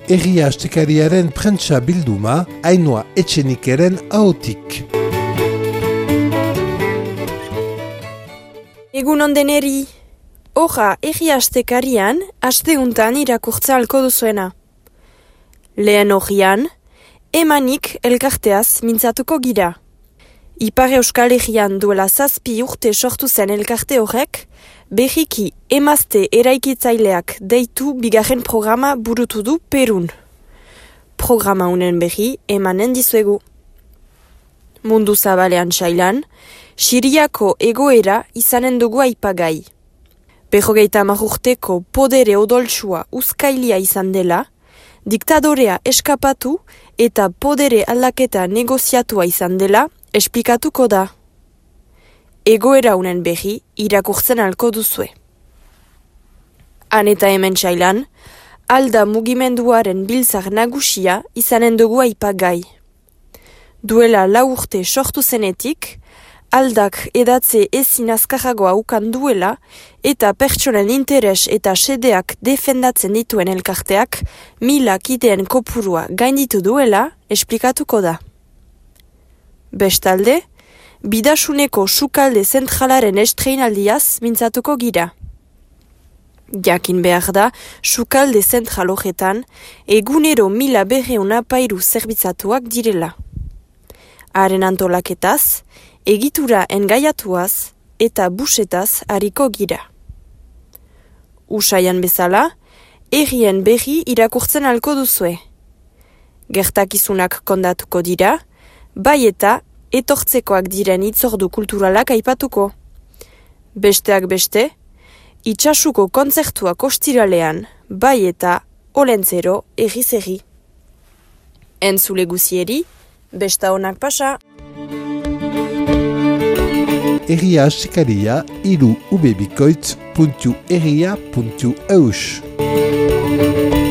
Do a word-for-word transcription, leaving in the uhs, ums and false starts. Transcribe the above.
Egia astekariaren prentsa bilduma, Ainhoa Etxenikeren ahotik. Egun ondeneri, hoja egia astekarian, asteuntan irakurtza alko duzuena. Lehen hogian, emanik elkarteaz mintzatuko gira. Ipar Euskal Herrian duela zazpi urte sortu zen elkarte horrek, berriki emazte eraikitzaileak deitu bigarren programa burutu du Perun. Programa unen berri emanen dizuegu. Mundu zabalean sailan, Siriako egoera izanen dugu aipagai. Berrogeita hamar urteko podere odoltsua uzkailia izan dela, diktadorea eskapatu eta podere aldaketa negoziatua izan dela, esplikatuko da. Egoera unen berri irakurtzen alko duzue. Han eta hemen sailan, alda mugimenduaren biltzar nagusia izanen dugu aipagai. Duela lau urte sortu zenetik, aldak edatze ezin azkarragoa ukan duela eta pertsonen interes eta sedeak defendatzen dituen elkarteak mila kideen kopurua gainditu duela esplikatuko da. Bestalde, bidasuneko sukalde zentralaren estreinaldiaz mintzatuko gira. Jakin behar da, sukalde zentral horretan egunero mila berreun apairu zerbitzatuak direla. Haren antolaketaz, egitura engaiatuaz eta busetaz hariko gira. Usaian bezala, errien berri irakurtzen alko duzue. Gertakizunak kondatuko dira, bai eta etortzekoak diren itzordu kulturalak aipatuko. Besteak beste, itsasuko kontzertuak ostiralean, bai eta olentzero erriz erri. Entzule guzieri, besta honak pasa. Egia astekaria hiru ubebikoitz puntu egia puntu eus.